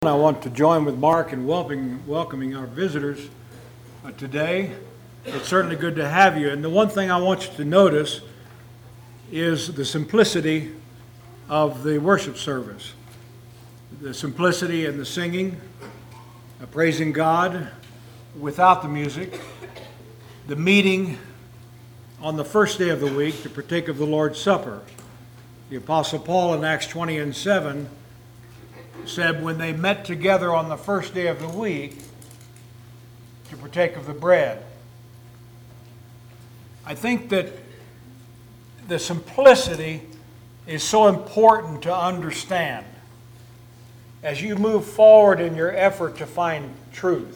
I want to join with Mark in welcoming our visitors today. It's certainly good to have you. And the one thing I want you to notice is the simplicity of the worship service. The simplicity in the singing, praising God without the music. The meeting on the first day of the week to partake of the Lord's Supper. The Apostle Paul in Acts 20 and 7 said when they met together on the first day of the week to partake of the bread. I think that the simplicity is so important to understand as you move forward in your effort to find truth.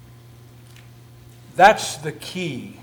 That's the key,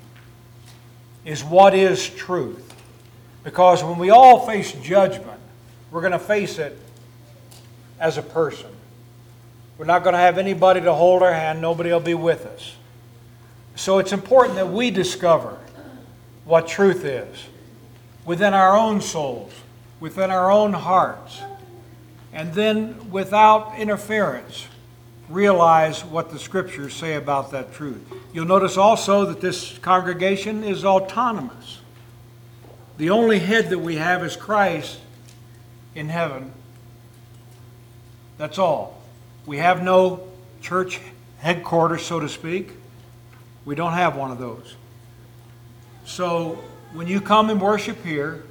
is what is truth. Because when we all face judgment, we're going to face it as a person. We're not going to have anybody to hold our hand. Nobody will be with us. So it's important that we discover what truth is within our own souls, within our own hearts, and then without interference, realize what the Scriptures say about that truth. You'll notice also that this congregation is autonomous. The only head that we have is Christ in heaven. That's all. We have no church headquarters, so to speak. We don't have one of those. So when you come and worship here,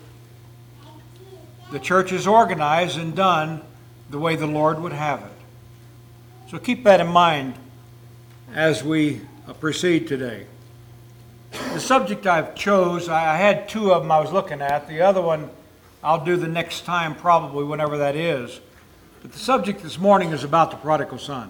the church is organized and done the way the Lord would have it. So keep that in mind as we proceed today. The subject I've chose, I had two of them I was looking at. The other one I'll do the next time, probably whenever that is. But the subject this morning is about the prodigal son.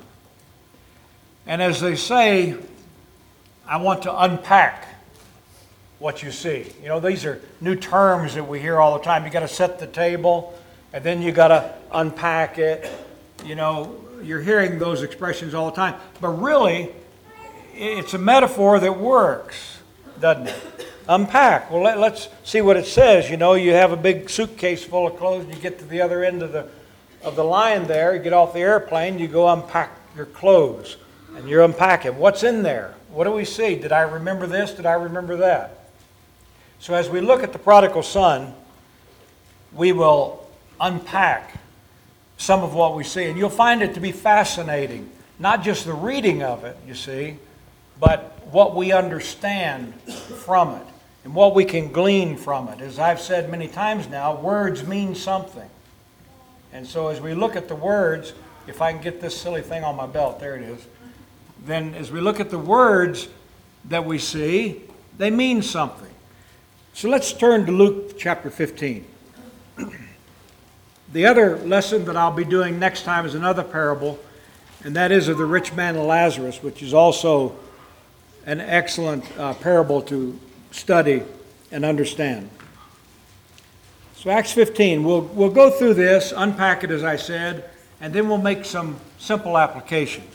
And as they say, I want to unpack what you see. You know, these are new terms that we hear all the time. You got to set the table, and then you got to unpack it. You know, you're hearing those expressions all the time. But really, it's a metaphor that works, doesn't it? Unpack. Well, let's see what it says. You know, you have a big suitcase full of clothes, and you get to the other end of the line there, you get off the airplane, you go unpack your clothes, and you're unpacking. What's in there? What do we see? Did I remember this? Did I remember that? So as we look at the prodigal son, we will unpack some of what we see. And you'll find it to be fascinating. Not just the reading of it, you see, but what we understand from it and what we can glean from it. As I've said many times now, words mean something. And so as we look at the words, if I can get this silly thing on my belt, there it is. Then as we look at the words that we see, they mean something. So let's turn to Luke chapter 15. The other lesson that I'll be doing next time is another parable, and that is of the rich man and Lazarus, which is also an excellent parable to study and understand. So Acts 15, we'll go through this, unpack it as I said, and then we'll make some simple applications.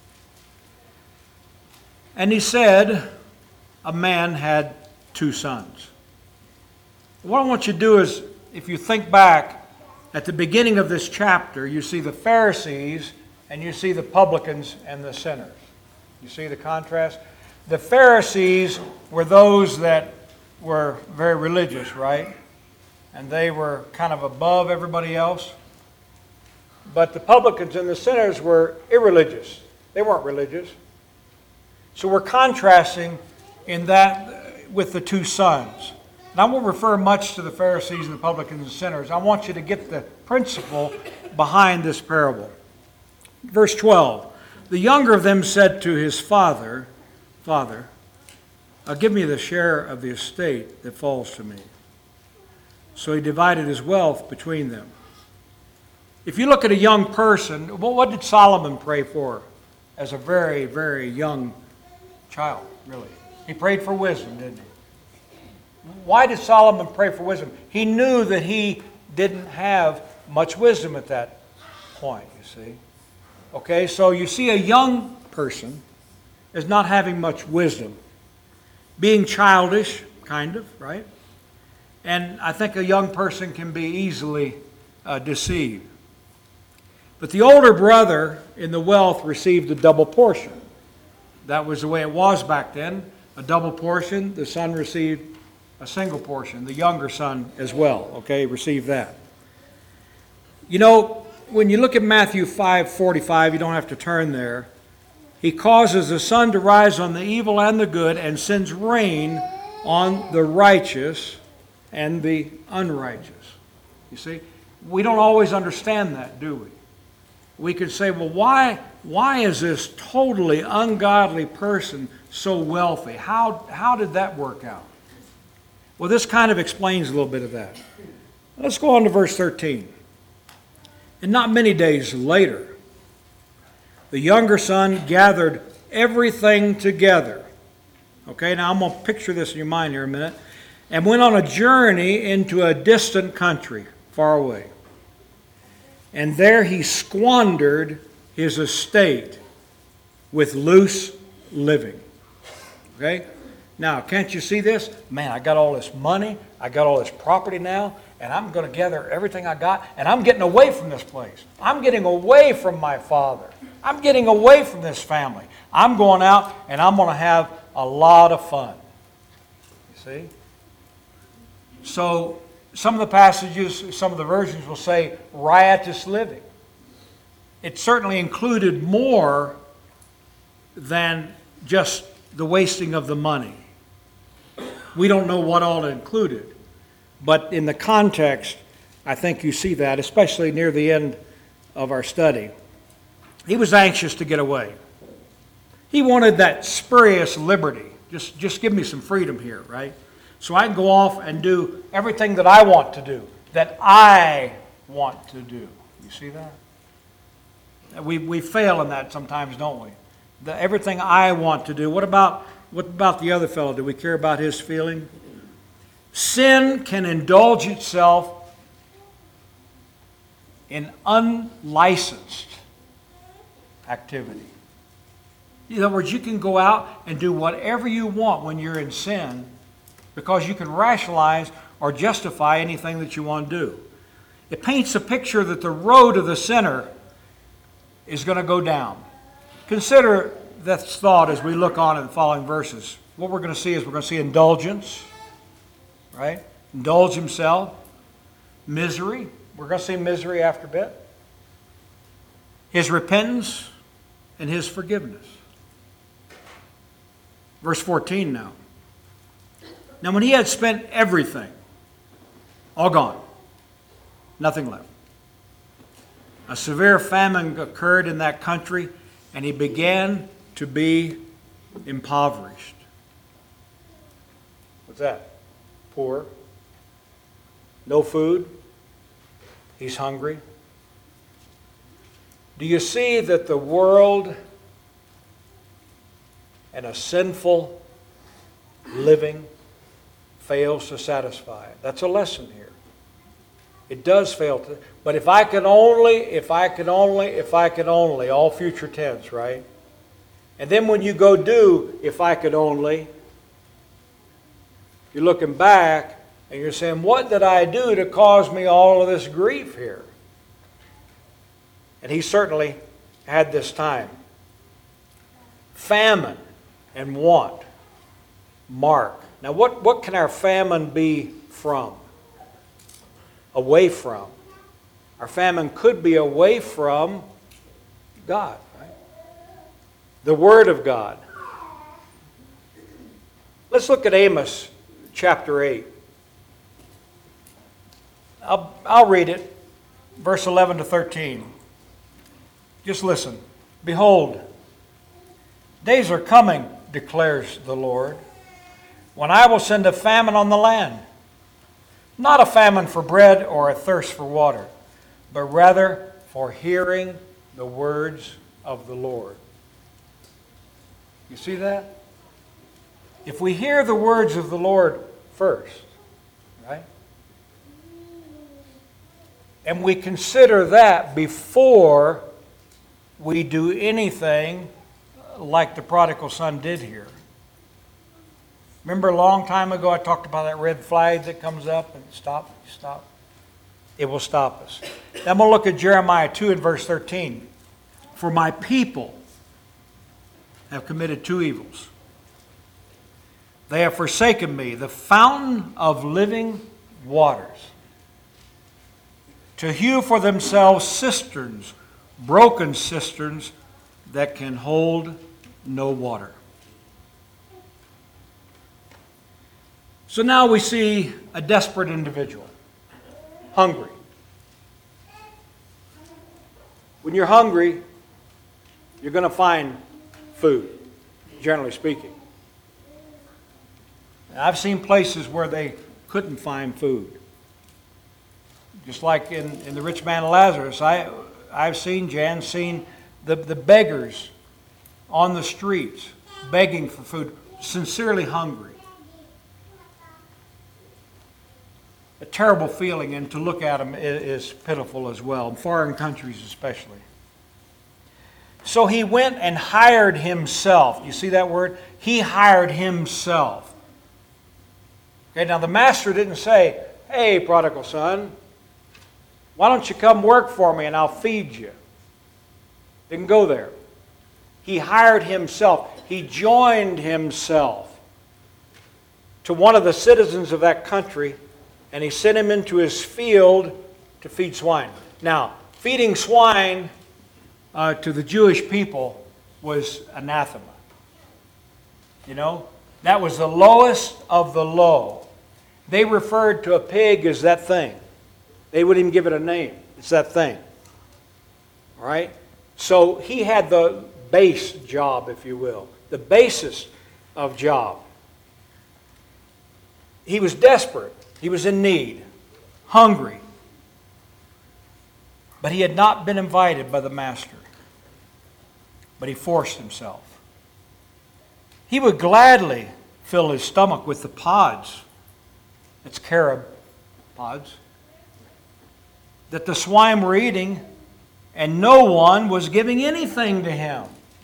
And he said, a man had two sons. What I want you to do is, if you think back at the beginning of this chapter, you see the Pharisees and you see the publicans and the sinners. You see the contrast? The Pharisees were those that were very religious, right? And they were kind of above everybody else. But the publicans and the sinners were irreligious. They weren't religious. So we're contrasting in that with the two sons. And I won't refer much to the Pharisees and the publicans and sinners. I want you to get the principle behind this parable. Verse 12. The younger of them said to his father, Father, give me the share of the estate that falls to me. So he divided his wealth between them. If you look at a young person, well, what did Solomon pray for as a very, very young child, really? He prayed for wisdom, didn't he? Why did Solomon pray for wisdom? He knew that he didn't have much wisdom at that point, you see. Okay, so you see a young person as not having much wisdom. Being childish, kind of, right? And I think a young person can be easily deceived. But the older brother in the wealth received a double portion. That was the way it was back then. A double portion. The son received a single portion. The younger son as well, okay, received that. You know, when you look at Matthew 5:45, you don't have to turn there. He causes the sun to rise on the evil and the good and sends rain on the righteous and the unrighteous. You see, we don't always understand that, do we? We could say, well, why is this totally ungodly person so wealthy? How did that work out? Well, this kind of explains a little bit of that. Let's go on to verse 13. And not many days later, the younger son gathered everything together. Okay, now I'm going to picture this in your mind here a minute. And went on a journey into a distant country, far away. And there he squandered his estate with loose living. Okay? Now, can't you see this? Man, I got all this money. I got all this property now. And I'm going to gather everything I got. And I'm getting away from this place. I'm getting away from my father. I'm getting away from this family. I'm going out and I'm going to have a lot of fun. You see? So, some of the passages, some of the versions will say riotous living. It certainly included more than just the wasting of the money. We don't know what all it included. But in the context, I think you see that, especially near the end of our study. He was anxious to get away. He wanted that spurious liberty. Just give me some freedom here, right? So I can go off and do everything that I want to do, that I want to do. You see that? We fail in that sometimes, don't we? Everything I want to do. What about the other fellow? Do we care about his feeling? Sin can indulge itself in unlicensed activity. In other words, you can go out and do whatever you want when you're in sin because you can rationalize or justify anything that you want to do. It paints a picture that the road of the sinner is going to go down. Consider this thought as we look on in the following verses. What we're going to see is we're going to see indulgence, right? Indulge himself. Misery. We're going to see misery after a bit. His repentance and his forgiveness. Verse 14 now. Now when he had spent everything, all gone, nothing left. A severe famine occurred in that country, and he began to be impoverished. What's that? Poor. No food. He's hungry. Do you see that the world and a sinful living fails to satisfy? That's a lesson here. It does fail to, but if I could only, all future tense, right? And then when you go do, if I could only, you're looking back and you're saying, what did I do to cause me all of this grief here? And he certainly had this time. Famine and want. Mark. Now what can our famine be from? Away from. Our famine could be away from God, right? The Word of God. Let's look at Amos chapter 8. I'll read it, verse 11 to 13. Just listen. Behold, days are coming, declares the Lord, when I will send a famine on the land. Not a famine for bread or a thirst for water, but rather for hearing the words of the Lord. You see that? If we hear the words of the Lord first, right? And we consider that before we do anything like the prodigal son did here. Remember a long time ago I talked about that red flag that comes up and stop. it will stop us. Then we'll look at Jeremiah 2 and verse 13. For my people have committed two evils. They have forsaken me, the fountain of living waters, to hew for themselves cisterns, broken cisterns that can hold no water. So now we see a desperate individual, hungry. When you're hungry, you're going to find food, generally speaking. And I've seen places where they couldn't find food. Just like in the rich man Lazarus, I've seen, Jan's seen the beggars on the streets begging for food, sincerely hungry. A terrible feeling, and to look at them is pitiful as well, in foreign countries especially. So he went and hired himself. You see that word? He hired himself. Okay, now the master didn't say, hey, prodigal son, why don't you come work for me and I'll feed you? Didn't go there. He hired himself. He joined himself to one of the citizens of that country, and he sent him into his field to feed swine. Now, feeding swine to the Jewish people was anathema. You know, that was the lowest of the low. They referred to a pig as that thing. They wouldn't even give it a name. It's that thing. All right? So he had the base job, if you will, the basis of job. He was desperate. He was in need, hungry. But he had not been invited by the master. But he forced himself. He would gladly fill his stomach with the pods. It's carob pods that the swine were eating, and no one was giving anything to him.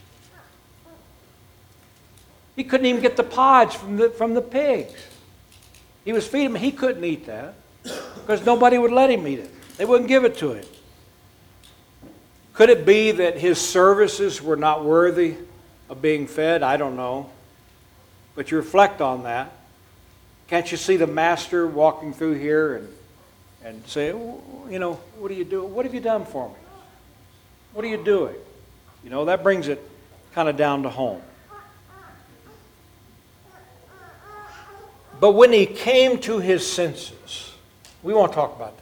He couldn't even get the pods from the pigs. He was feeding them. He couldn't eat that because nobody would let him eat it. They wouldn't give it to him. Could it be that his services were not worthy of being fed? I don't know. But you reflect on that. Can't you see the master walking through here and say, you know, what are you doing? What have you done for me? What are you doing? You know, that brings it kind of down to home. But when he came to his senses, we won't talk about this.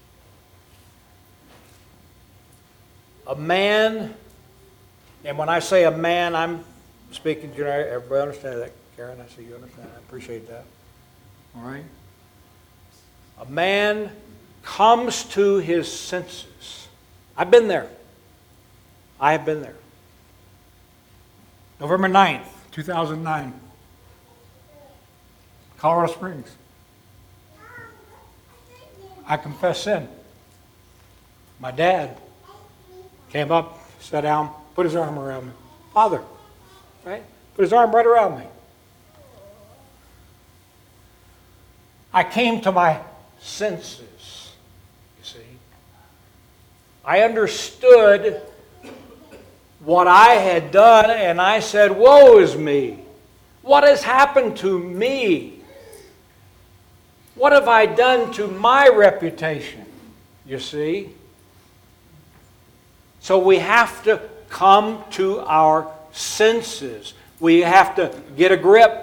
A man, and when I say a man, I'm speaking generally. Everybody understand that? Karen, I see you understand. I appreciate that. All right? A man comes to his senses. I've been there. I have been there. November 9th, 2009. Colorado Springs. I confess sin. My dad came up, sat down, put his arm around me. Father, right? Put his arm right around me. I came to my senses, you see. I understood what I had done, and I said, woe is me. What has happened to me? What have I done to my reputation? You see? So we have to come to our senses. We have to get a grip.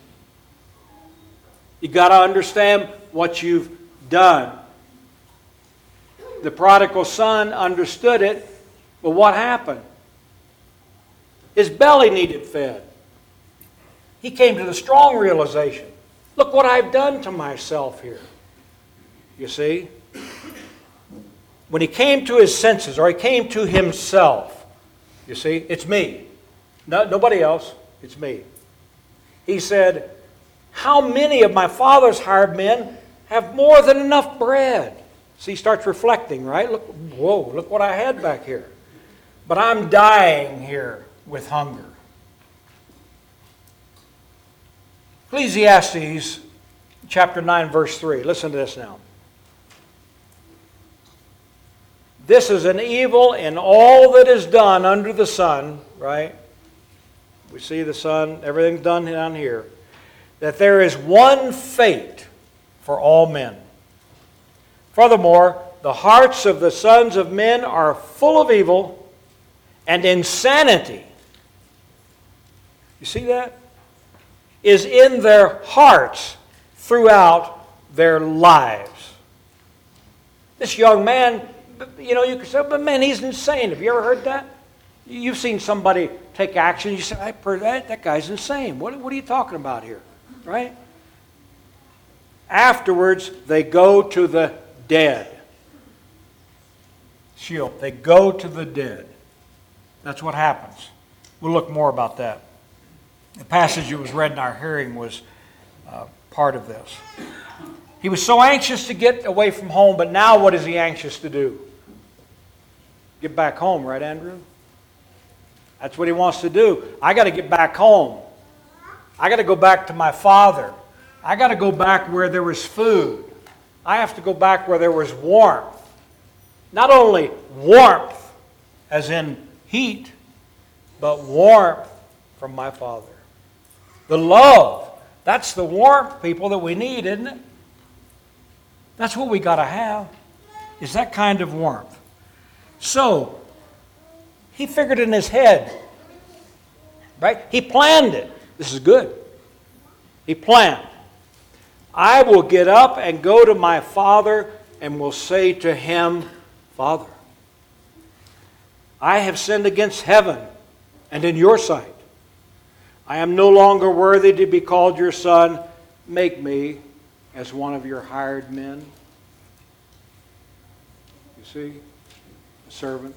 You got to understand what you've done. The prodigal son understood it, but what happened? His belly needed fed. He came to the strong realization, look what I've done to myself here. You see? When he came to his senses, or he came to himself, you see, it's me. Nobody else, it's me. He said, how many of my father's hired men have more than enough bread? See, he starts reflecting, right? Look, whoa, look what I had back here. But I'm dying here with hunger. Ecclesiastes chapter 9, verse 3. Listen to this now. this is an evil in all that is done under the sun, right? We see the sun, everything's done down here. That there is one fate for all men. Furthermore, the hearts of the sons of men are full of evil and insanity. You see that? Is in their hearts throughout their lives. This young man, you could say, but man, he's insane. Have you ever heard that? You've seen somebody take action. You say, I've heard that guy's insane. What are you talking about here? Right? Afterwards, they go to the dead. Sheol. They go to the dead. That's what happens. We'll look more about that. The passage that was read in our hearing was part of this. He was so anxious to get away from home, but now what is he anxious to do? Get back home, right, Andrew? That's what he wants to do. I got to get back home. I got to go back to my father. I got to go back where there was food. I have to go back where there was warmth. Not only warmth, as in heat, but warmth from my Father. The love, that's the warmth, people, that we need, isn't it? That's what we got to have, is that kind of warmth. So, he figured in his head, right? He planned it. This is good. He planned. I will get up and go to my father and will say to him, Father, I have sinned against heaven and in your sight. I am no longer worthy to be called your son. Make me as one of your hired men. You see? A servant.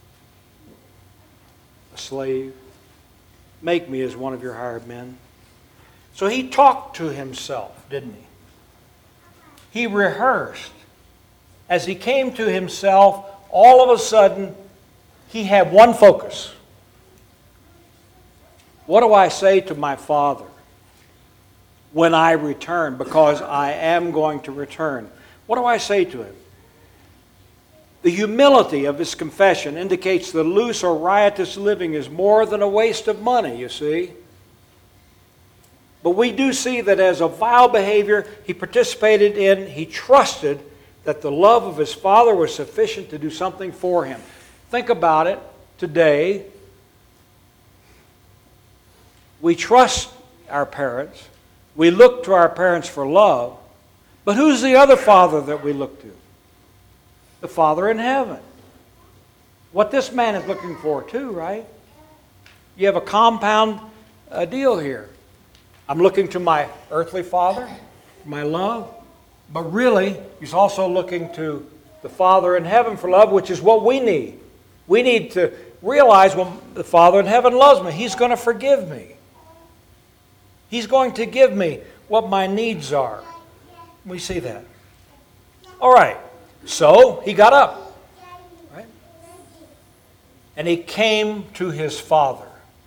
A slave. Make me as one of your hired men. So he talked to himself, didn't he? He rehearsed. As he came to himself, all of a sudden, he had one focus. What do I say to my father when I return? Because I am going to return. What do I say to him? The humility of his confession indicates the loose or riotous living is more than a waste of money, you see. But we do see that as a vile behavior he participated in, he trusted that the love of his father was sufficient to do something for him. Think about it today. We trust our parents. We look to our parents for love. But who's the other father that we look to? The Father in heaven. What this man is looking for too, right? You have a compound deal here. I'm looking to my earthly father, my love. But really, he's also looking to the Father in heaven for love, which is what we need. We need to realize when the Father in heaven loves me, he's going to forgive me. He's going to give me what my needs are. We see that. All right. So he got up. Right? And he came to his father.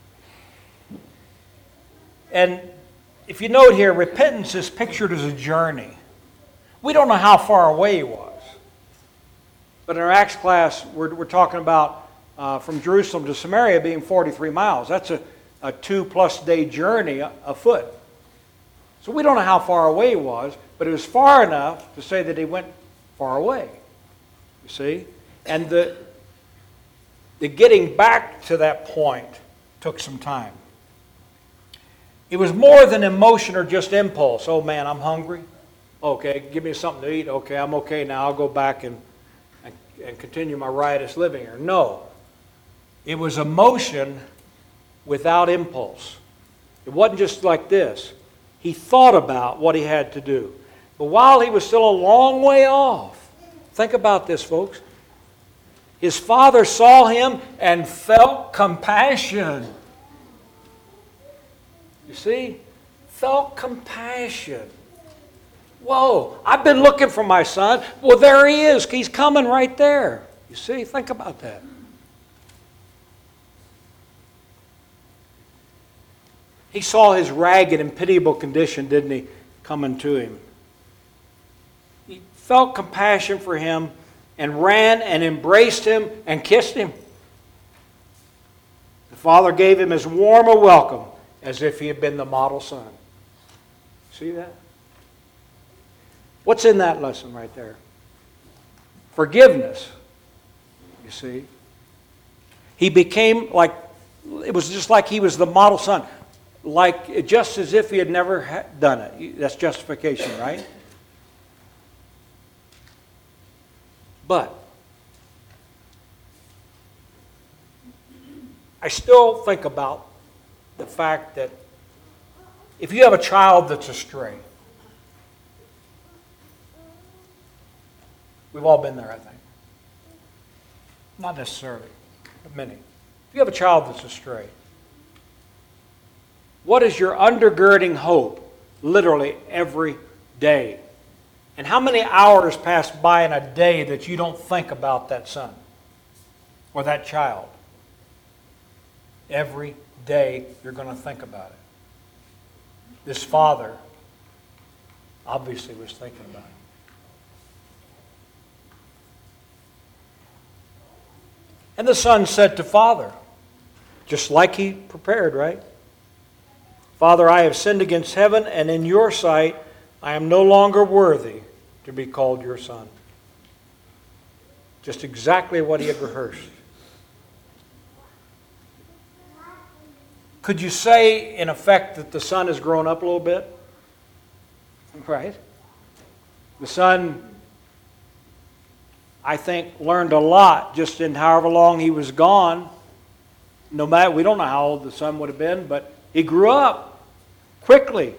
And if you note here, repentance is pictured as a journey. We don't know how far away he was. But in our Acts class, we're talking about from Jerusalem to Samaria being 43 miles. That's a 2+ day journey afoot. So we don't know how far away he was, but it was far enough to say that he went far away. You see? And the getting back to that point took some time. It was more than emotion or just impulse. Oh man, I'm hungry. Okay, give me something to eat. Okay, I'm okay now. I'll go back and continue my riotous living here. No. It was emotion without impulse. It wasn't just like this. He thought about what he had to do. But while he was still a long way off, think about this, folks. His father saw him and felt compassion. You see? Felt compassion. Whoa, I've been looking for my son. Well, there he is. He's coming right there. You see? Think about that. He saw his ragged and pitiable condition, didn't he, coming to him. He felt compassion for him and ran and embraced him and kissed him. The father gave him as warm a welcome as if he had been the model son. See that? What's in that lesson right there? Forgiveness. You see? He became like, it was just like he was the model son. Like, just as if he had never done it. That's justification, right? But I still think about the fact that if you have a child that's astray, we've all been there, I think. Not necessarily, but many. If you have a child that's astray, what is your undergirding hope literally every day? And how many hours pass by in a day that you don't think about that son or that child? Every day you're going to think about it. This father obviously was thinking about it. And the son said to father, just like he prepared, right? Father, I have sinned against heaven, and in your sight I am no longer worthy to be called your son. Just exactly what he had rehearsed. Could you say, in effect, that the son has grown up a little bit? Right? The son, I think, learned a lot just in however long he was gone. No matter, we don't know how old the son would have been, but he grew up quickly.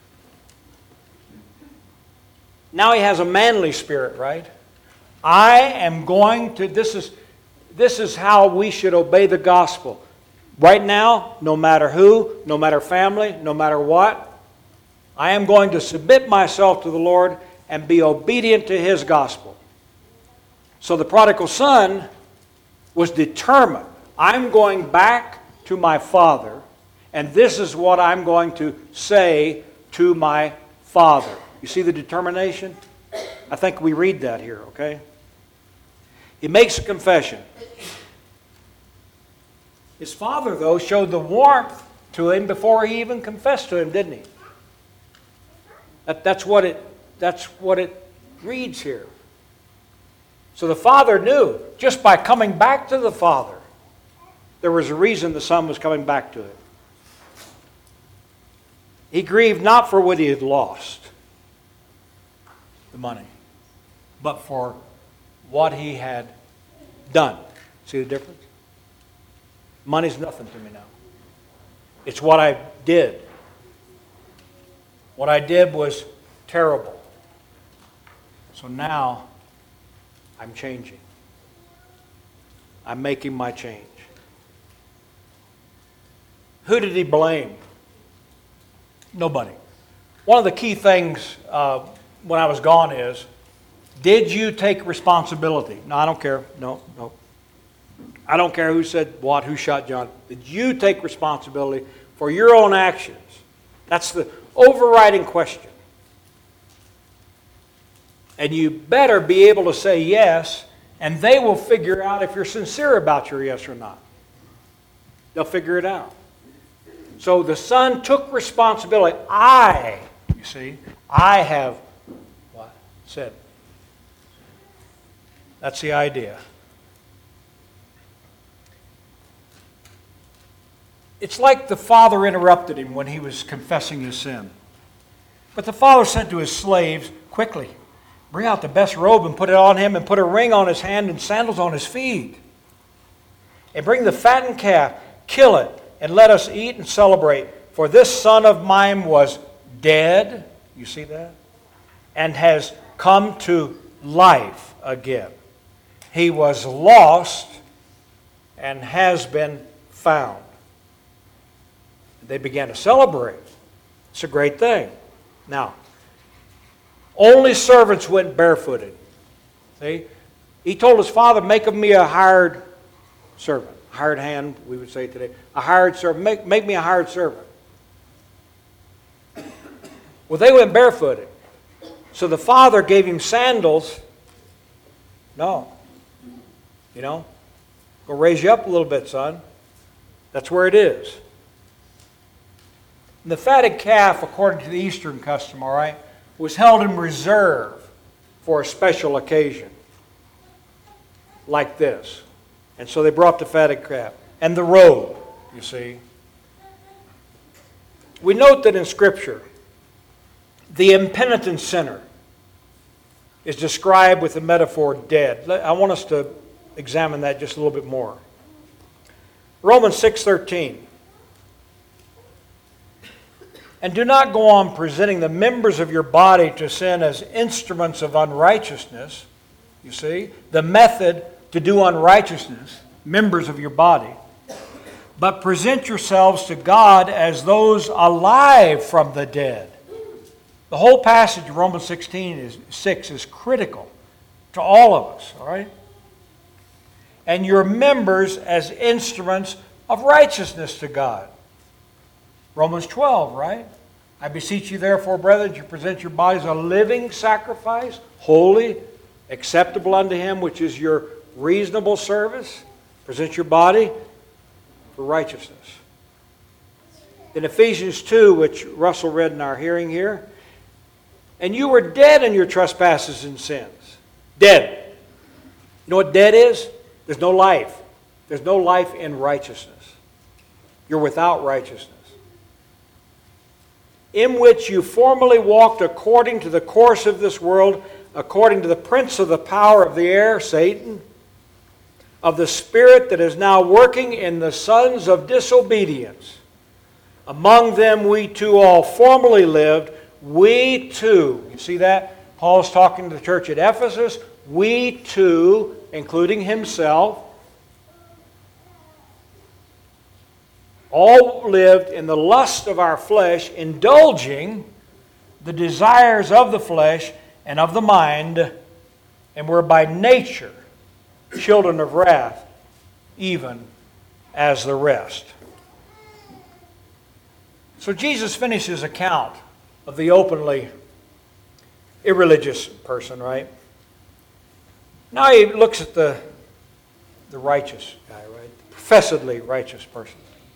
Now he has a manly spirit, right? I am going to, this is how we should obey the gospel. Right now, no matter who, no matter family, no matter what, I am going to submit myself to the Lord and be obedient to His gospel. So the prodigal son was determined. I'm going back to my father, and this is what I'm going to say to my father. You see the determination? I think we read that here, okay? He makes a confession. His father, though, showed the warmth to him before he even confessed to him, didn't he? That's what it reads here. So the father knew, just by coming back to the father, there was a reason the son was coming back to it. He grieved not for what he had lost, the money, but for what he had done. See the difference? Money's nothing to me now. It's what I did. What I did was terrible. So now I'm changing. I'm making my change. Who did he blame? Nobody. One of the key things when I was gone is, did you take responsibility? No, I don't care. No. I don't care who said what, who shot John. Did you take responsibility for your own actions? That's the overriding question. And you better be able to say yes, and they will figure out if you're sincere about your yes or not. They'll figure it out. So the son took responsibility. I have what? Said. That's the idea. It's like the father interrupted him when he was confessing his sin. But the father said to his slaves, quickly, bring out the best robe and put it on him, and put a ring on his hand and sandals on his feet. And bring the fattened calf, kill it, and let us eat and celebrate. For this son of mine was dead, you see that? And has come to life again. He was lost and has been found. They began to celebrate. It's a great thing. Now, only servants went barefooted. See? He told his father, make of me a hired servant. Hired hand, we would say today. A hired servant. Make me a hired servant. Well, they went barefooted. So the father gave him sandals No. You know? Go raise you up a little bit, son. That's where it is. And the fatted calf, according to the Eastern custom, all right, was held in reserve for a special occasion like this. And so they brought the fatted calf. And the robe, you see. We note that in Scripture, the impenitent sinner is described with the metaphor dead. I want us to examine that just a little bit more. Romans 6:13. And do not go on presenting the members of your body to sin as instruments of unrighteousness. You see, the method to do unrighteousness, members of your body. But present yourselves to God as those alive from the dead. The whole passage of Romans 6 is critical to all of us, all right? And your members as instruments of righteousness to God. Romans 12, right? I beseech you therefore, brethren, that you present your bodies a living sacrifice, holy, acceptable unto Him, which is your reasonable service. Present your body for righteousness. In Ephesians 2, which Russell read in our hearing here, and you were dead in your trespasses and sins. Dead. You know what dead is? There's no life. There's no life in righteousness. You're without righteousness. In which you formerly walked according to the course of this world, according to the prince of the power of the air, Satan, of the spirit that is now working in the sons of disobedience. Among them we too all formerly lived. We too, you see that? Paul's talking to the church at Ephesus. We too, including himself, all lived in the lust of our flesh, indulging the desires of the flesh and of the mind, and were by nature children of wrath, even as the rest. So Jesus finishes his account of the openly irreligious person, right? Now he looks at the righteous guy, right? The professedly righteous person.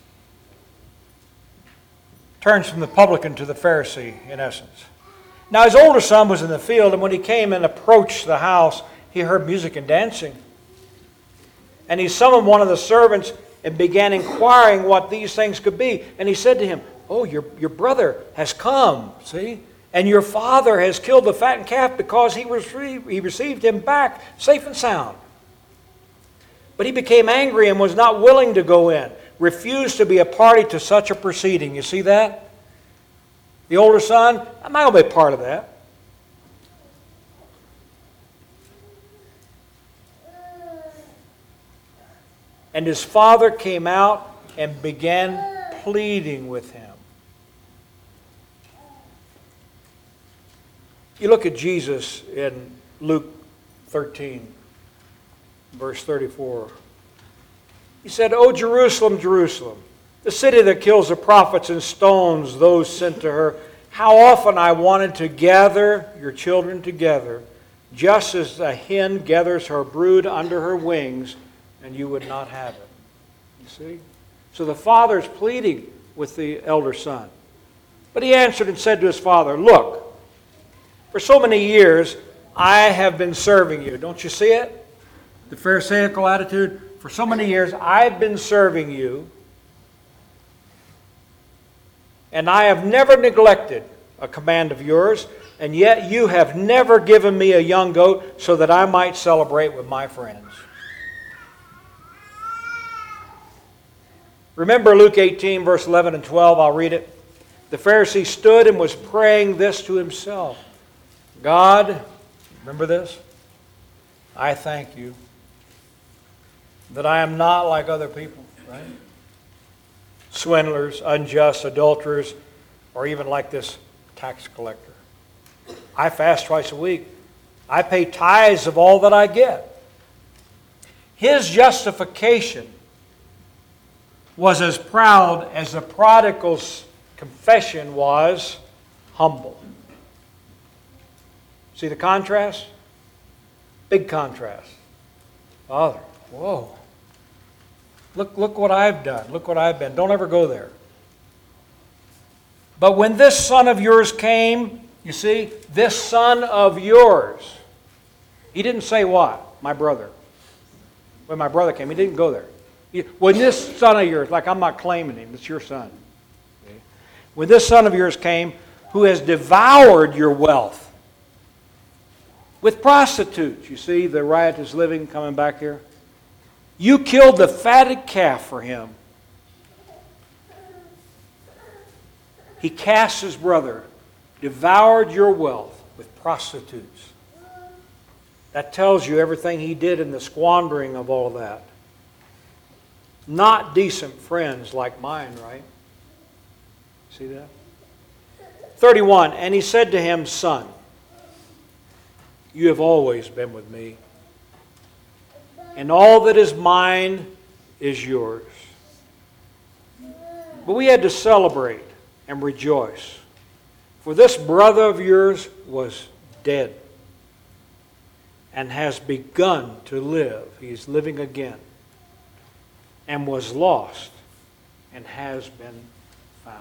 Turns from the publican to the Pharisee, in essence. Now his older son was in the field, and when he came and approached the house, he heard music and dancing. And he summoned one of the servants and began inquiring what these things could be. And he said to him, "Oh, your brother has come, see? And your father has killed the fattened calf because he received him back safe and sound." But he became angry and was not willing to go in, refused to be a party to such a proceeding. You see that? The older son, I'm not going to be a part of that. And his father came out and began pleading with him. You look at Jesus in Luke 13, verse 34. He said, "O Jerusalem, Jerusalem, the city that kills the prophets and stones those sent to her, how often I wanted to gather your children together, just as a hen gathers her brood under her wings, and you would not have it." You see? So the father is pleading with the elder son. But he answered and said to his father, "Look, for so many years I have been serving you." Don't you see it? The Pharisaical attitude. For so many years I've been serving you, and I have never neglected a command of yours, and yet you have never given me a young goat so that I might celebrate with my friends. Remember Luke 18, verse 11 and 12. I'll read it. The Pharisee stood and was praying this to himself. "God," remember this? "I thank you that I am not like other people," right? Swindlers, unjust, adulterers, or even like this tax collector. I fast twice a week. I pay tithes of all that I get. His justification was as proud as the prodigal's confession was humble. See the contrast? Big contrast. Father, whoa. Look what I've done. Look what I've been. Don't ever go there. But when this son of yours came, you see, this son of yours. He didn't say what? My brother. When my brother came, he didn't go there. When this son of yours, like I'm not claiming him, it's your son. Okay? When this son of yours came, who has devoured your wealth with prostitutes. You see the riotous living coming back here? You killed the fatted calf for him. He cast his brother, devoured your wealth with prostitutes. That tells you everything he did in the squandering of all that. Not decent friends like mine, right? See that? 31, and he said to him, Son, you have always been with me, and all that is mine is yours. But we had to celebrate and rejoice, for this brother of yours was dead and has begun to live. He is living again, and was lost and has been found.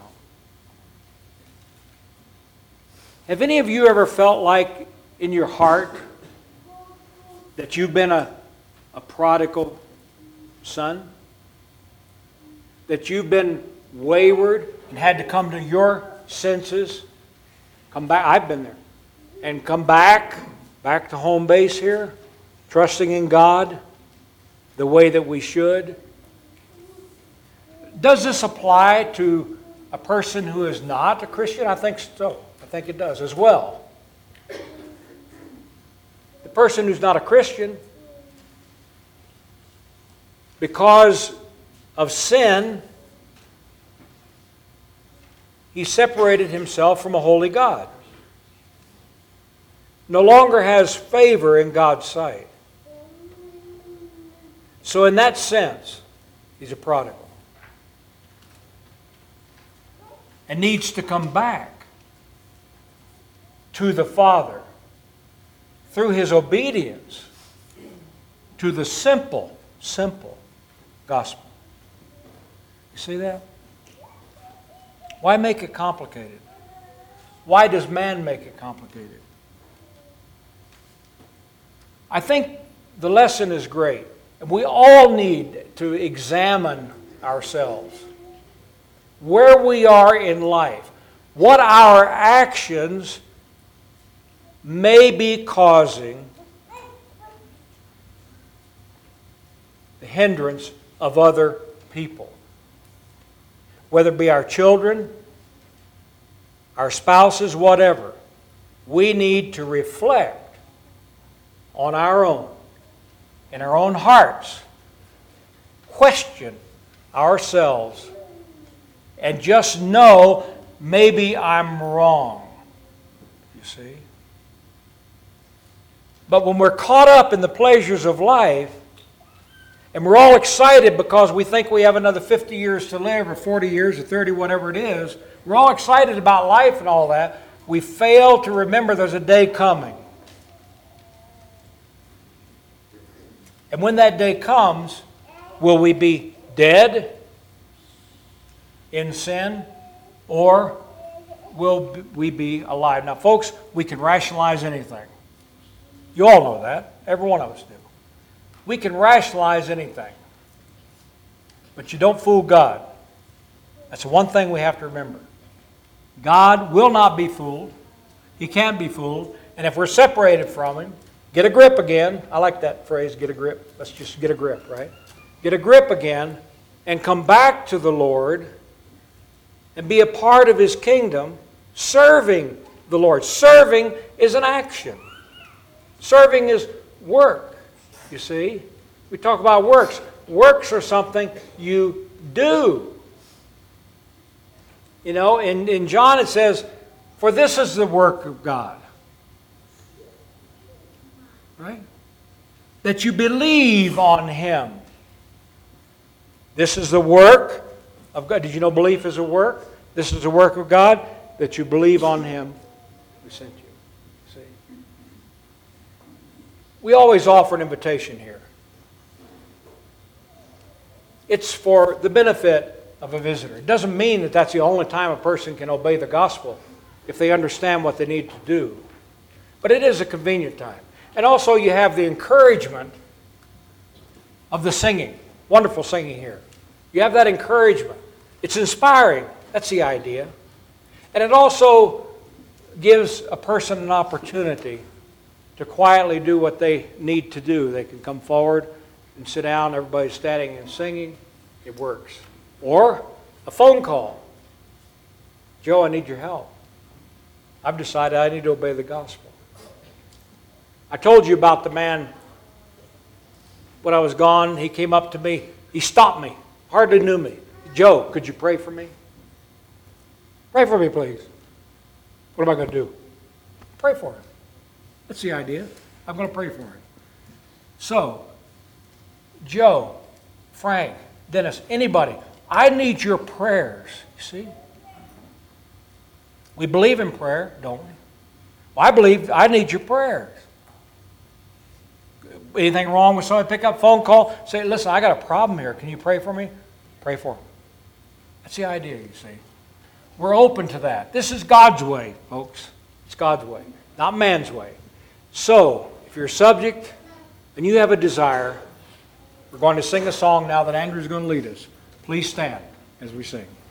Have any of you ever felt like in your heart that you've been a prodigal son? That you've been wayward and had to come to your senses? Come back. I've been there. And come back to home base here, trusting in God the way that we should. Does this apply to a person who is not a Christian? I think so. I think it does as well. The person who's not a Christian, because of sin, he separated himself from a holy God. No longer has favor in God's sight. So in that sense, he's a prodigal. And needs to come back to the Father through his obedience to the simple gospel. You see that? Why make it complicated? Why does man make it complicated? I think the lesson is great. And we all need to examine ourselves. Where we are in life. What our actions may be causing the hindrance of other people. Whether it be our children, our spouses, whatever. We need to reflect on our own, in our own hearts, question ourselves, and just know maybe I'm wrong. You see? But when we're caught up in the pleasures of life, and we're all excited because we think we have another 50 years to live, or 40 years, or 30, whatever it is, we're all excited about life and all that, we fail to remember there's a day coming. And when that day comes, will we be dead in sin, or will we be alive? Now, folks, we can rationalize anything. You all know that. Every one of us do. We can rationalize anything. But you don't fool God. That's the one thing we have to remember. God will not be fooled. He can't be fooled. And if we're separated from Him, get a grip again. I like that phrase, get a grip. Let's just get a grip, right? Get a grip again and come back to the Lord and be a part of His kingdom, serving the Lord. Serving is an action. Serving is work, you see. We talk about works. Works are something you do. You know, in John it says, for this is the work of God. Right? That you believe on Him. This is the work of God. Did you know belief is a work? This is the work of God, that you believe on Him who sent you. See? We always offer an invitation here. It's for the benefit of a visitor. It doesn't mean that that's the only time a person can obey the gospel if they understand what they need to do. But it is a convenient time. And also you have the encouragement of the singing. Wonderful singing here. You have that encouragement. It's inspiring. That's the idea. And it also gives a person an opportunity to quietly do what they need to do. They can come forward and sit down, everybody's standing and singing. It works. Or a phone call. Joe, I need your help. I've decided I need to obey the gospel. I told you about the man when I was gone. He came up to me. He stopped me. Hardly knew me. Joe, could you pray for me? Pray for me, please. What am I going to do? Pray for him. That's the idea. I'm going to pray for him. So, Joe, Frank, Dennis, anybody, I need your prayers. You see? We believe in prayer, don't we? Well, I believe I need your prayers. Anything wrong with somebody? Pick up phone call, say, listen, I got a problem here. Can you pray for me? Pray for them. That's the idea, you see. We're open to that. This is God's way, folks. It's God's way, not man's way. So, if you're a subject and you have a desire, we're going to sing a song now that Andrew's going to lead us. Please stand as we sing.